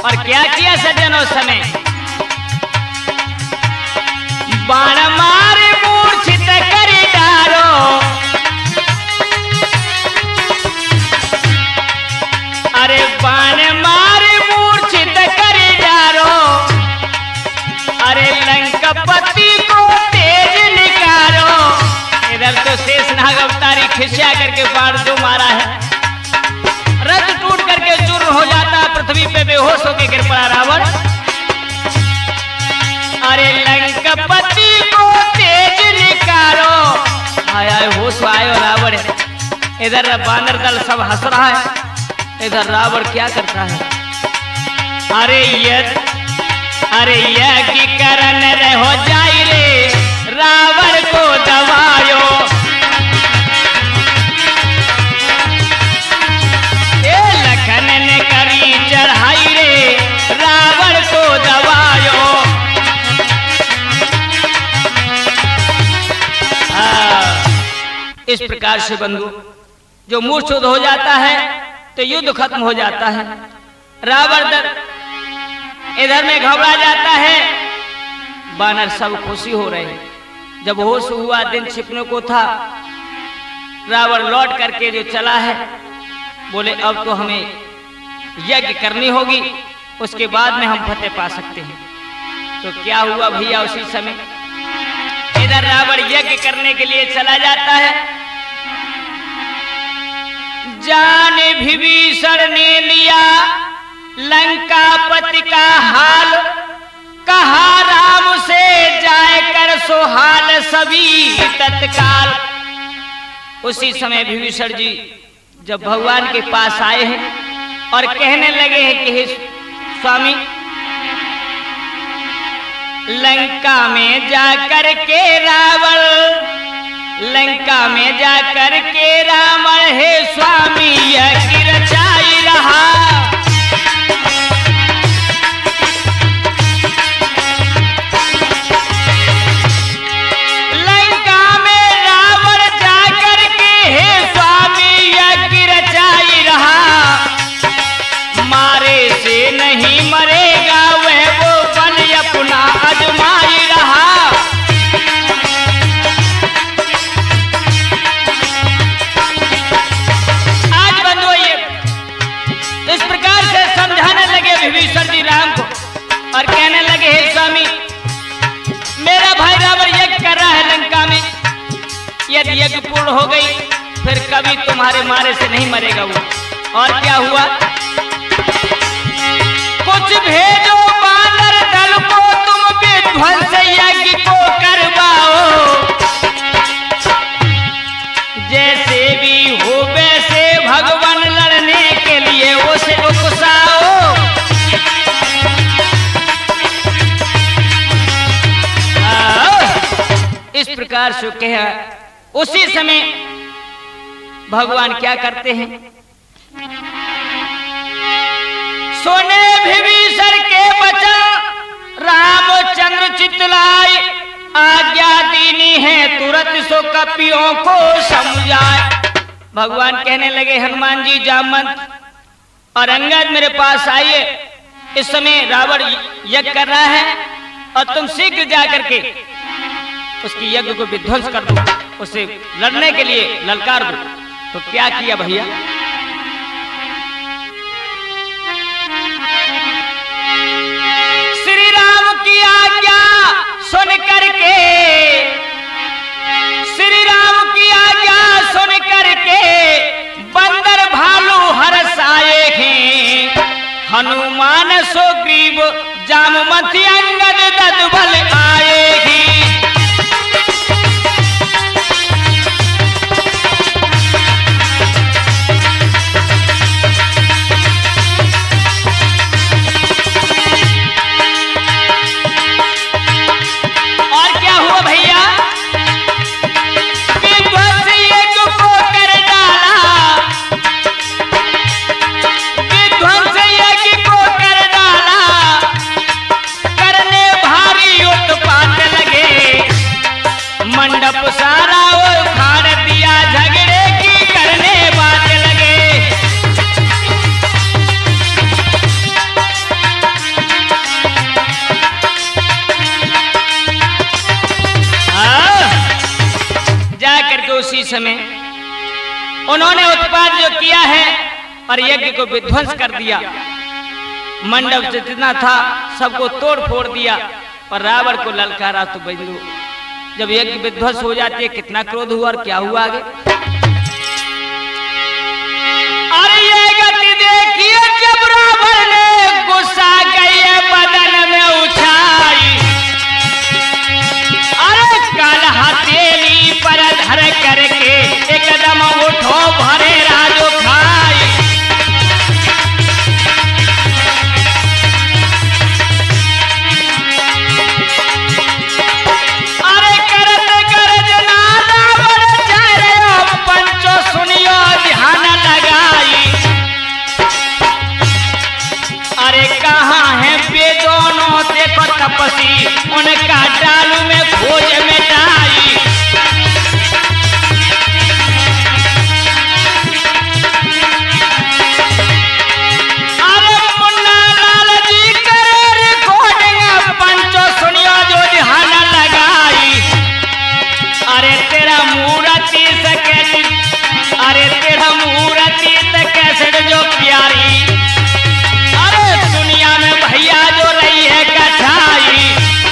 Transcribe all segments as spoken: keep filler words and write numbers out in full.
और क्या किया सज्जन उस समय? बाण मारे मूर्छित करी डारो, अरे बाण मारे मूर्छित करी डारो, अरे लंकापति को तेज निकारो। इधर तो शेषनाग अवतारी खिस्या करके बाण जो मारा है, रथ टूट करके चूर्ण हो जाता, पृथ्वी पे बेहोश होकर गिर पड़ा रावण। अरे लंकापति को तेज निकारो, आया होश आयो रावण। इधर बानर दल सब हंस रहा है, इधर रावण क्या करता है? अरे यद अरे यज्ञ करन रहो जाई रे, रावण को दबायो। ए लखन ने करी चढ़ाई रे, रावण को दबायो। इस प्रकार से बंधु जो मूर्छित हो जाता है तो युद्ध खत्म हो जाता है। रावण दल इधर में घबरा जाता है, बानर सब खुशी हो रहे हैं। जब होश हुआ, दिन छिपने को था, रावण लौट करके जो चला है, बोले अब तो हमें यज्ञ करनी होगी, उसके बाद में हम फतेह पा सकते हैं। तो क्या हुआ भैया? उसी समय इधर रावण यज्ञ करने के लिए चला जाता है। जाने विभीषण ने लिया लंकापति का हाल, कहा राम से जाए कर सुहाल सभी तत्काल। उसी समय विभीषण जी जब भगवान के पास आए हैं और कहने लगे हैं कि हे स्वामी, लंका में जाकर के रावण, लंका में जाकर के रावण हे स्वामी यज्ञ रचाई रहा। नहीं मरेगा वह, वो बल अपना आजमाई रहा। आज बंधु ये इस प्रकार से समझाने लगे विभीषण जी राम को और कहने लगे हे स्वामी, मेरा भाई रावण यज्ञ कर रहा है लंका में, यदि यज्ञ पूर्ण हो गई फिर कभी तुम्हारे मारे से नहीं मरेगा वो। और क्या हुआ? कुछ भेजो बानर दल को, तुम विध्वंस यज्ञ को करवाओ। जैसे भी हो वैसे भगवान लड़ने के लिए उसे उकसाओ। इस प्रकार से कहा। उसी समय भगवान क्या करते हैं? सुने विभीषण के वचन रामचंद्र चितलाए, आज्ञा दीनी है तुरंत सो कपियों को समझाए। भगवान कहने लगे हनुमान जी, जामवंत और अंगद मेरे पास आइए, इस समय रावण यज्ञ कर रहा है और तुम शीघ्र जाकर के उसकी यज्ञ को विध्वंस कर दो, उसे लड़ने के लिए ललकार दो। तो क्या किया भैया? श्री राम की आज्ञा सुन करके, श्री राम की आज्ञा सुन करके बंदर भालू हर्षाए हैं। हनुमान सुग्रीव जामवंत अंगद ददबल आए हैं। पान उसी समय उन्होंने उत्पात जो किया है और यज्ञ को विध्वंस कर दिया। मंडप जितना था सबको तोड़ फोड़ दिया और रावण को ललकारा। तो बंधु जब यज्ञ विध्वंस हो जाती है कितना क्रोध हुआ और क्या हुआ आगे? अरे ये गति देखिए जब रावण ने गुस्सा गई बदन में उछाई। अरे काल हथेली पर धर करके एकदम उठो भरे राजो खाई। अरे करत करत ना रावण चारो पंचो सुनियो ध्यान लगाई। अरे कहाँ है वे दोनों देखो तपसी उनका डालू में खोज मिटाई। अरे मुन्ना लाल जी करे रिकॉर्डिंग पंचो सुनियो जो ध्यान लगाई। अरे तेरा मूर्ति से कैसे अरे तेरा मूर्ति से कैसे जो प्यारी। अरे दुनिया में भैया जो रही है कठाई।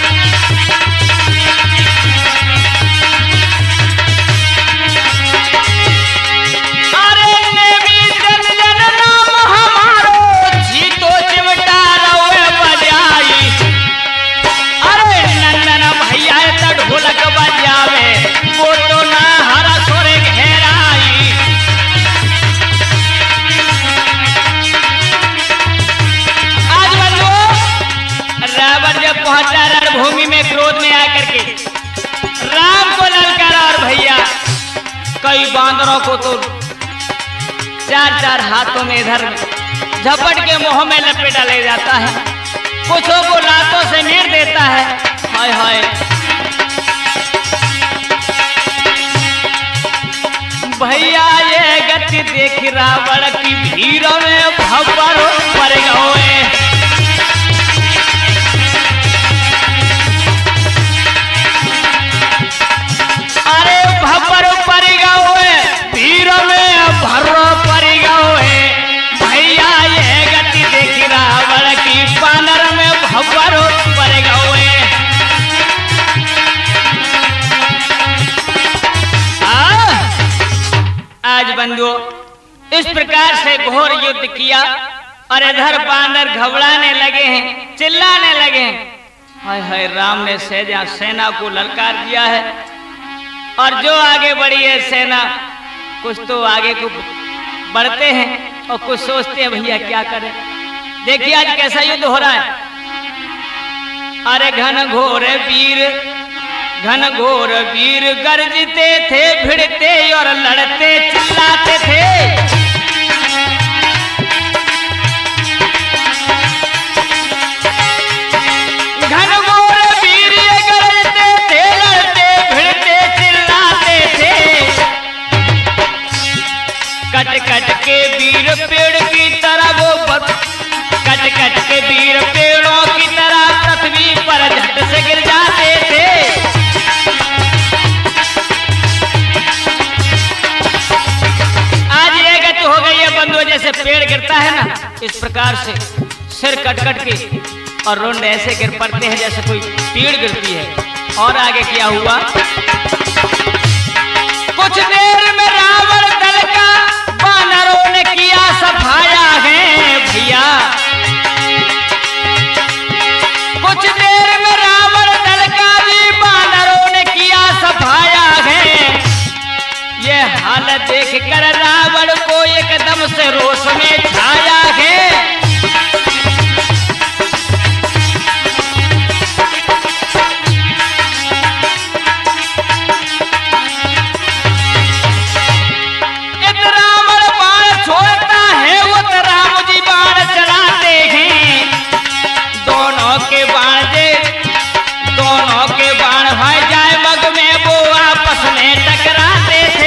अरे नेमी जन नाम हमारो जीतो चिमटा रवे बजाई। अरे नंदन भैया त ढोलक बजावे वो तो ना हरा सोरे घेराई। आज बंधु रावण जब पहुंचा रणभूमि में क्रोध में आकर के राम को ललकारा और भैया कई बांदरों को तो चार चार हाथों में इधर झपट के मुंह में लपेटा ले जाता है, कुछों को लातों से मीर देता है। हाय हाय भैया ये गति देख रावण की भीड़ में भवर पड़ गए। अरे भवर पड़ गए भीड़ में भर पड़ गए। भैया ये गति देख रावण की बानर में भवर पड़ गए। आज बंधु इस प्रकार से घोर युद्ध किया और इधर बानर घबराने लगे हैं, चिल्लाने लगे हैं। हाय हाय राम ने सेना सेना को ललकार दिया है और जो आगे बढ़ी है सेना कुछ तो आगे को बढ़ते हैं और कुछ सोचते हैं भैया क्या करें। देखिए आज कैसा युद्ध हो रहा है। अरे घन घोर वीर घन घोर वीर गरजते थे भिड़ते और लड़ते चिल्लाते थे। घन घोर वीर गरजते थे लड़ते भिड़ते चिल्लाते थे। कट कट के वीर पेड़ की तरह वो कट कट के वीर पेड़ों की तरह पृथ्वी पर झट से गिर जाते थे। हो गई है बंधु जैसे पेड़ गिरता है ना इस प्रकार से सिर कट कट के और रुंड ऐसे गिर पड़ते हैं जैसे कोई पेड़ गिरती है। और आगे क्या हुआ? कुछ देर में रावण दल का बानरों ने किया सफाया है भैया। कुछ देर में रावण दल का भी बानरों ने किया सफाया है। ये हालत देख कर रावण को एकदम से रोष में छाया है। इत रावण बाण छोड़ता है वो तो राम जी बाण चलाते हैं। दोनों के बाण दे दोनों के बाण भाई जाए मग में वो आपस में टकराते थे।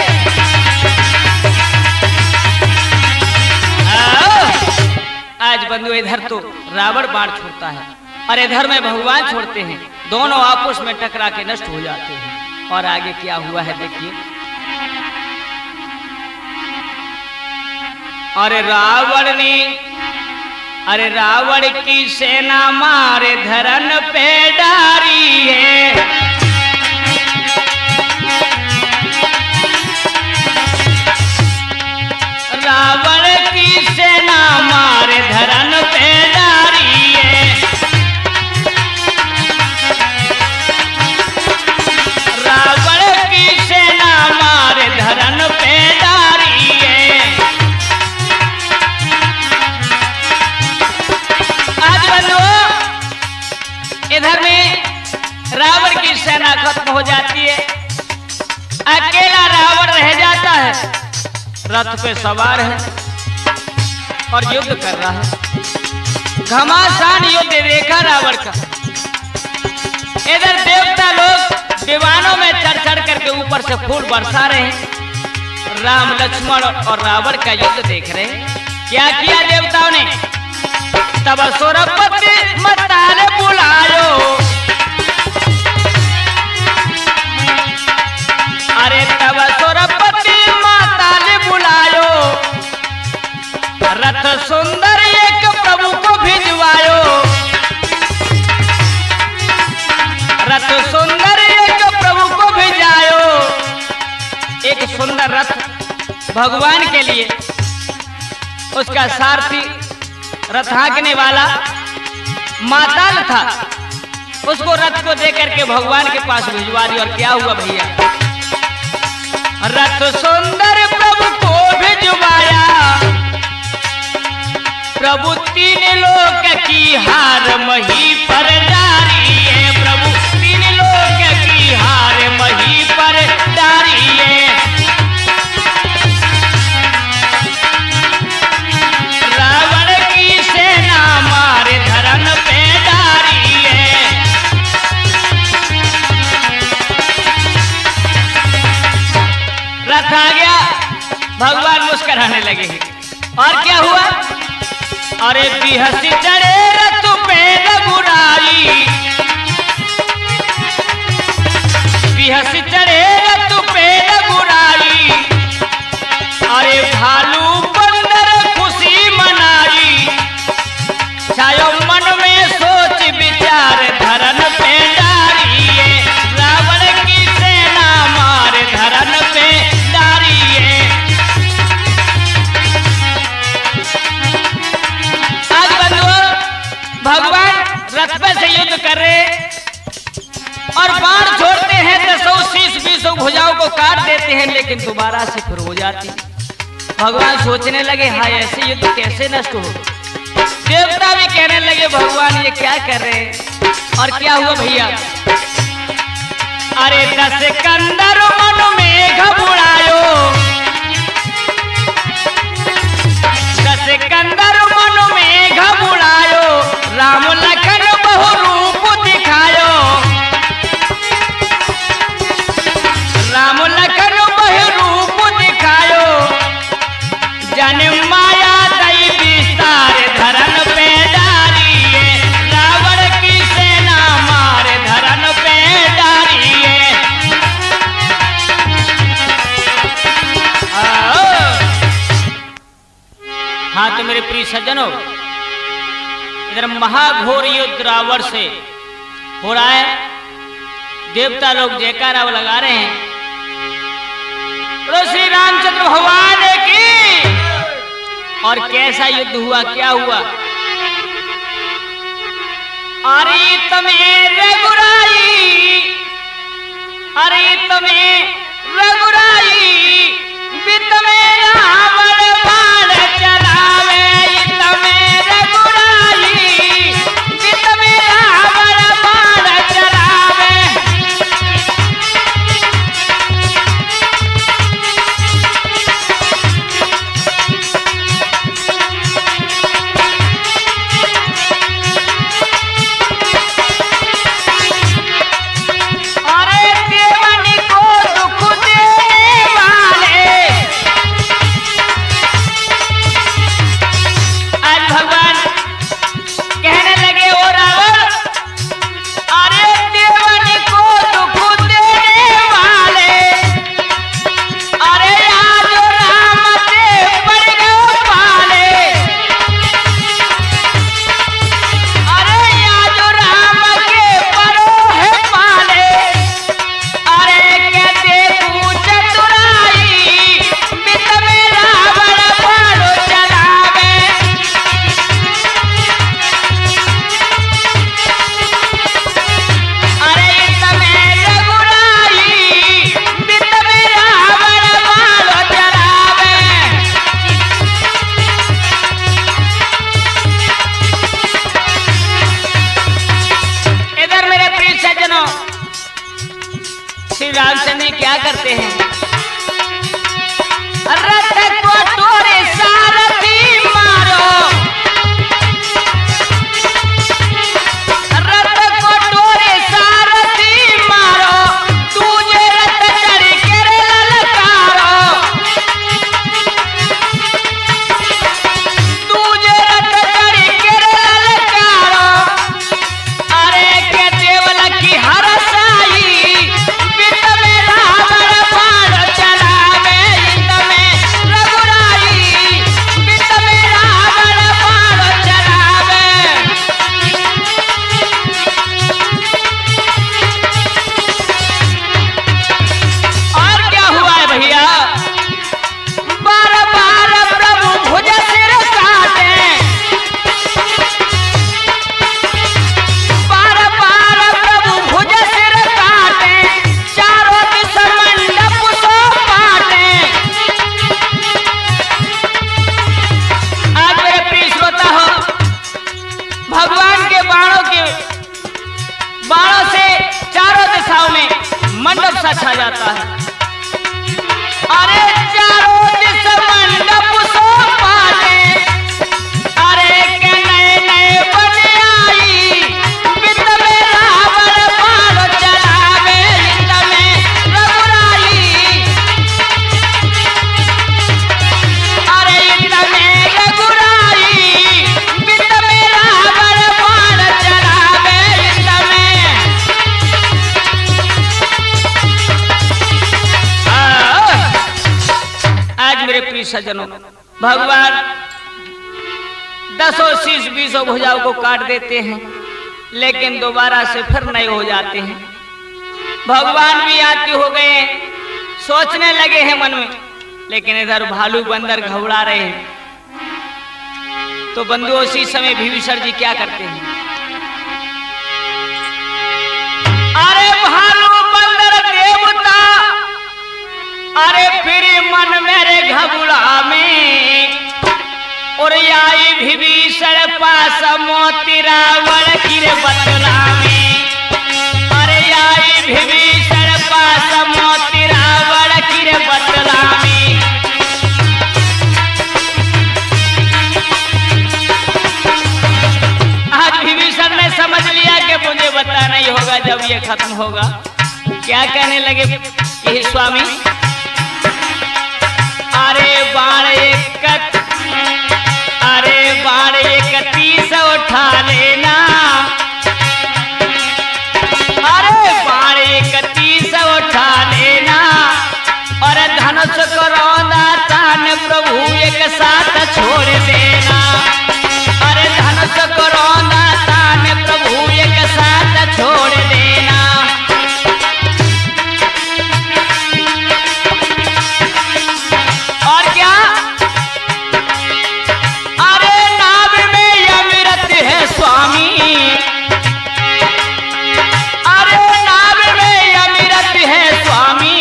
आज बंधु इधर तो रावण बाण छोड़ता है और इधर में भगवान छोड़ते हैं, दोनों आपस में टकरा के नष्ट हो जाते हैं। और आगे क्या हुआ है देखिए। अरे रावण ने अरे रावण की सेना मारे धरन पे डारी है। रावण की सेना मारे धरन पे डारी है। रावण की सेना मारे धरन पे डारी है। आज बंधुओं इधर में रावण की सेना खत्म हो जाती है, अकेला रावण रह जाता है, रथ पे सवार है और युद्ध कर रहा है। घमासान युद्ध देखा रावण का। इधर देवता लोग विमानों में चढ़ चढ़ करके ऊपर से फूल बरसा रहे हैं। राम लक्ष्मण और रावण का युद्ध देख रहे हैं। क्या किया देवताओं ने? तब सुरपति मताल बुलायो, अरे तब सुरपति मताल बुलायो, रथ सुंदर एक प्रभु को भिजवायो। रथ सुंदर एक प्रभु को भिजायो। एक सुंदर रथ भगवान के लिए, उसका सारथी रथ हाँकने वाला माताल था, उसको रथ को देकर के भगवान के पास भिजवा दी। और क्या हुआ भैया? रथ सुंदर प्रभु को भिजवाया, प्रभु तीन लोक की हार मही पर डारी है। प्रभु तीन लोक की हार मही पर डारी है। रावण की सेना मारे धरन पे डारी है। रथ आ गया, भगवान मुस्कुराने लगे। और क्या हुआ? अरे बिहसी चढ़े रथ पे रघुराई, बिहसी चढ़े रथ पे रघुराई। अरे भालू बंदर खुशी मनाई, छायो मन में सोच विचार धरन पे डारी है। रावण की सेना मारे धरन पे डारी है। आज बंधुओं भगवान रथ पे से युद्ध कर रहे और बाण छोड़ते हैं तो सौ शीश बीसों भुजाओं को काट देते हैं, लेकिन दोबारा से फिर हो जाती। भगवान सोचने लगे हाय ऐसे युद्ध कैसे नष्ट हो। देवता भी कहने लगे भगवान ये क्या कर रहे हैं। और क्या हुआ भैया? अरे दस कंदर मन में घबरायो, दस कंदर मन में घबरायो। राम लखन बहु रूप दिखायो, राम लखन बहु रूप दिखायो। जन माया दई विस्तार धरन पे डारी है। रावण की सेना मारे धरन पे डारी है। हाँ तो मेरे प्रिय सज्जनों, इधर महाघोर युद्ध रावण से हो रहा है। देवता लोग जयकारा लगा रहे हैं, तो श्री रामचंद्र भगवान की। और कैसा युद्ध हुआ, क्या हुआ? अरे तुम्हें रघुराई, अरे तुम्हें रघुराई, बित में रावण बाण चलावे। तुम्हें रघुराई, बित में रावण बाण चलावे। अरे देवनी को दुख देने वाला मेरे प्रिय सज्जनों, भगवान दसों शीश बीसों भुजाओं को काट देते हैं, लेकिन दोबारा से फिर नए हो जाते हैं। भगवान भी आती हो गए, सोचने लगे हैं मन में, लेकिन इधर भालू बंदर घबरा रहे हैं। तो बंधुओं, उसी समय विभीषण जी क्या करते हैं? अरे भालू बंदर देवता, अरे फिर मन मेरे घबरा में, और आई विभीषण पास मोती रावण की बतला में। अरे आई विभीषण पास मोती रावण की बतला में। आज विभीषण ने समझ लिया कि मुझे बता नहीं होगा जब ये खत्म होगा। क्या कहने लगे कि स्वामी, अरे बाण एक अरे बाण इकतीस उठा लेना, अरे बाण इकतीस उठा लेना, और धनुष को रौंदा तान प्रभु एक साथ छोड़ देना। अरे धनुष को रौंदा तान प्रभु एक साथ छोड़ देना। और क्या? स्वामी, अरे नाभ में अमृत है स्वामी,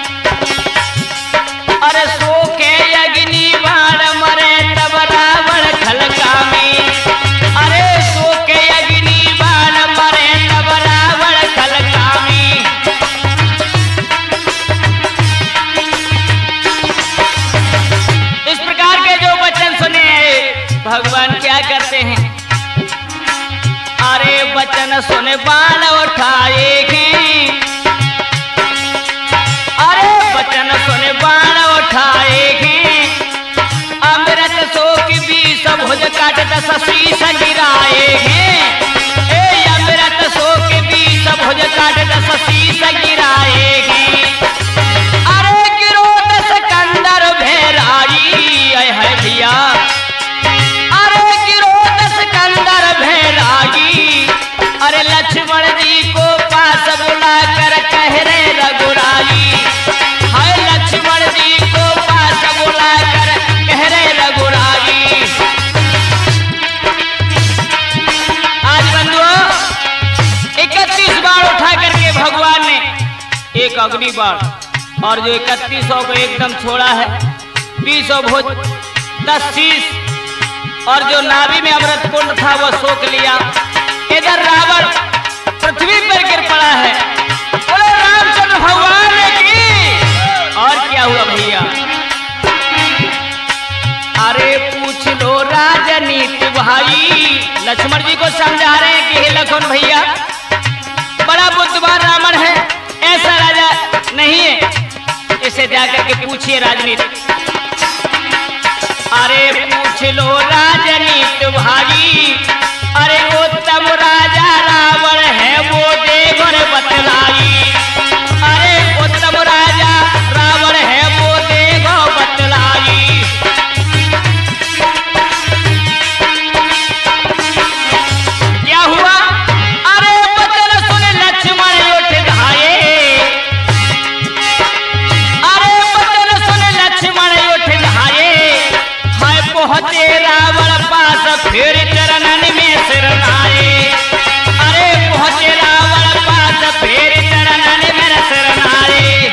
अरे सो के अग्नि बाण मरे तब रावण खलका में। अरे सो के अग्नि बाण मरे तब रावण खलका में। इस प्रकार के जो वचन सुने भगवान क्या करते हैं? अरे वचन सुने बाण उठाए हैं, अरे वचन सुने बाण उठाए हैं, अमृत शोक बीस भुज काट दस शीश गिराए हैं। ए अमृत शोक बीस भुज काट दस शीश गिराए हैं। अरे गिरो दस कंदर भैराई, है भैया, अरे गिरो दस कंदर भैरागी, अरे लक्ष्मण जी को पास बुला कर कह रहे रघुराई। हाय लक्ष्मण जी को पास बुला कर कह रहे रघुराई। आज बंधुओं, इकतीस बार उठा करके भगवान ने एक अग्नि बाण और जो इकतीसों को एकदम छोड़ा है, बीसों भुज दस शीश, और जो नाभि में अमृत कुंड था वो सोख लिया। इधर रावण पृथ्वी पर गिर पड़ा है। बोले रामचंद्र भगवान की। और क्या हुआ भैया? अरे पूछ लो राजनीति भाई, लक्ष्मण जी को समझा रहे हैं कि हे लखन भैया, बड़ा बुद्धिमान रावण है, ऐसा राजा नहीं है, इसे जाकर के पूछिए राजनीति। अरे पूछ लो राजनीति भाई, अरे उत्तम राजा रावण है वो देखो रे बतलाई। अरे उत्तम राजा रावण है वो देखो बतलाई। क्या हुआ? अरे वचन सुन लक्ष्मण उठ धाये, अरे वचन सुन लक्ष्मण उठ धाये, हाय पहुंचे रावण पास फिर चरणन में सिरनाए। अरे पहुंचे रावण पास फिर चरणन में सिरनाए।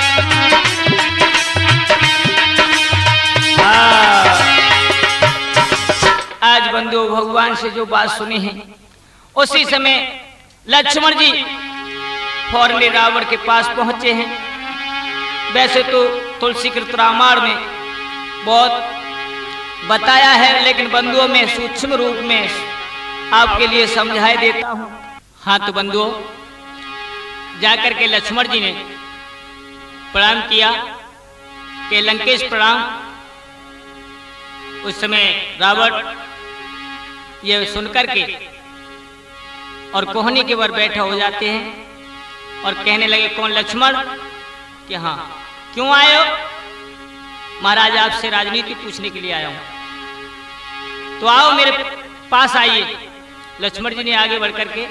आज बंधु भगवान से जो बात सुनी है, उसी समय लक्ष्मण जी फौरन रावण के पास पहुंचे हैं। वैसे तो तुलसी कृत रामायण में बहुत बताया है, लेकिन बंधुओं में सूक्ष्म रूप में आपके लिए समझाई देता हूं। हाँ तो बंधुओं, जाकर के लक्ष्मण जी ने प्रणाम किया कि लंकेश प्रणाम। उस समय रावण ये सुनकर के और कोहनी के ऊपर बैठा हो जाते हैं और कहने लगे, कौन लक्ष्मण? कि हाँ। क्यों आए हो? महाराज आपसे राजनीति पूछने के लिए आया हूं। तो आओ मेरे पास आइए। लक्ष्मण जी ने आगे बढ़कर के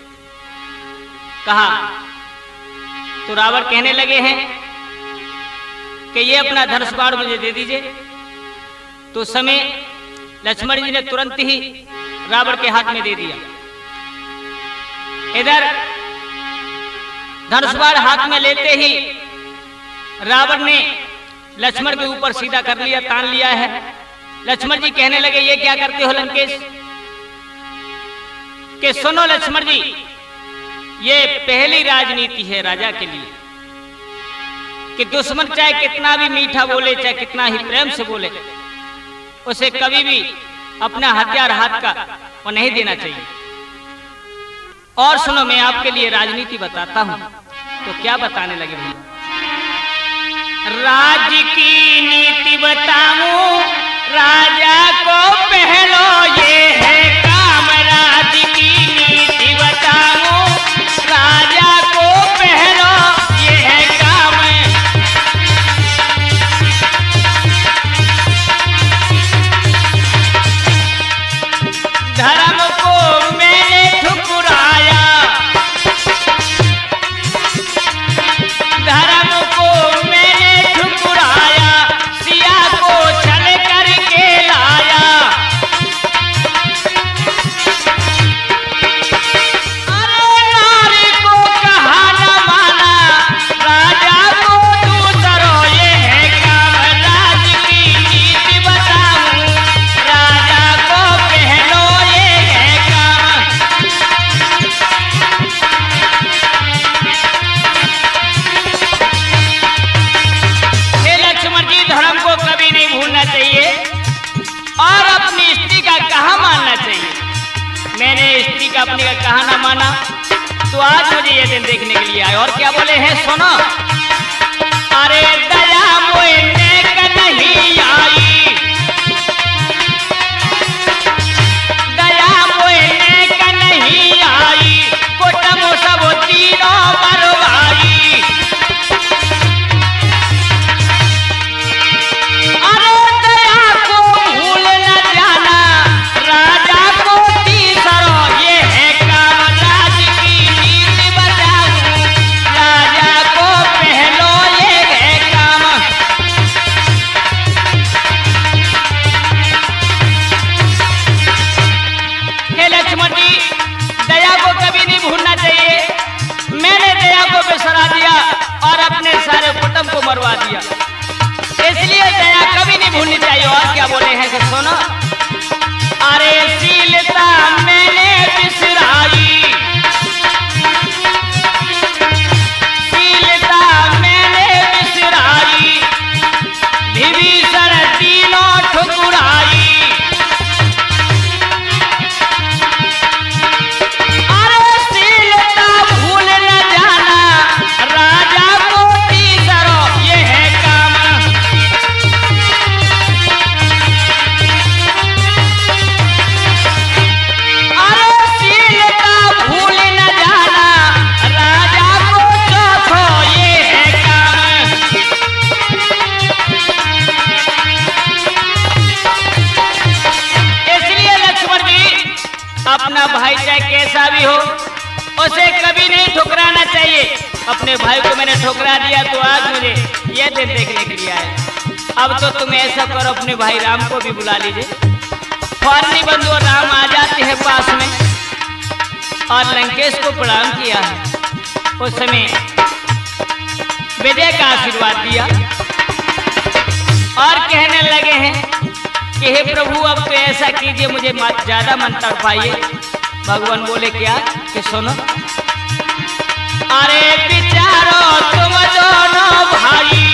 कहा। तो रावण कहने लगे हैं कि ये अपना धनुष बाण मुझे दे दीजिए। तो समय लक्ष्मण जी ने तुरंत ही रावण के हाथ में दे दिया। इधर धनुष बाण हाथ में लेते ही रावण ने लक्ष्मण के ऊपर सीधा कर लिया, तान लिया है। लक्ष्मण जी कहने लगे ये क्या करते हो लंकेश? कि सुनो लक्ष्मण जी, ये पहली राजनीति है राजा के लिए कि दुश्मन चाहे कितना भी मीठा बोले, चाहे कितना ही प्रेम से बोले, उसे कभी भी अपना हथियार हाथ का वो नहीं देना चाहिए। और सुनो, मैं आपके लिए राजनीति बताता हूं। तो क्या बताने लगे भैया? राज्य की नीति बताऊं राजा को पहलो ये है काम। राज्य की नीति बताऊं राजा को पहलो ये है काम। धर्म को मैंने ठुकराया, धर्म को मैंने ठुकराया, सिया को छल करके लाया। अरे नारी को कहा न माना, राजा को दूसरो ये है काम। राज की नीति बताऊं राजा को पहलो ये है काम। हे लक्ष्मण जी, धर्म को कभी नहीं भूलना चाहिए और अपनी स्त्री का कहा मानना चाहिए। मैंने स्त्री का अपनी का कहा ना माना, तो आज मुझे ये दिन देखने के लिए आए। और क्या बोले हैं सुनो। अरे दया मोए नेक नहीं आई, दया मोए नेक नहीं आई, कुटुंब सब तीनों मरवाई। अरे दया को भूल न जाना, राजा को तीसरो ये है काम। राज की नीति बताऊं राजा को पहलो ये है काम। हे लक्ष्मण जी, दया को कभी नहीं भूलना चाहिए। मैंने दया को बिसरा दिया और अपने सारे कुटुंब को मरवा दिया, इसलिए दया कभी नहीं भूलनी चाहिए। और क्या बोले हैं कि सुनो। अरे शीलता मैंने बिसराई, शीलता मैंने बिसराई, विभीषण तीनों ठुकराई। अरे शीलता भूल न जाना, राजा को तीसरो ये है काम। अरे शीलता भूल न जाना, राजा को चौथो ये है काम। इसलिए लक्ष्मण जी, अपना भाई चाहे कैसा भी हो, उसे कभी नहीं ठुकराना चाहिए। अपने भाई को मैंने ठुकरा दिया, तो आज मुझे यह दिन देखने के लिए आए। अब तो तुम ऐसा करो, अपने भाई राम को भी बुला लीजिए। फौरनी बंधु और राम आ जाते हैं पास में और लंकेश को प्रणाम किया है। उस समय विजय का आशीर्वाद दिया और कहने लगे हैं कि हे प्रभु, अब तो ऐसा कीजिए, मुझे ज्यादा मन तड़पाइए। भगवान बोले क्या कि सुनो। अरे विचारो तुम दोनों भाई,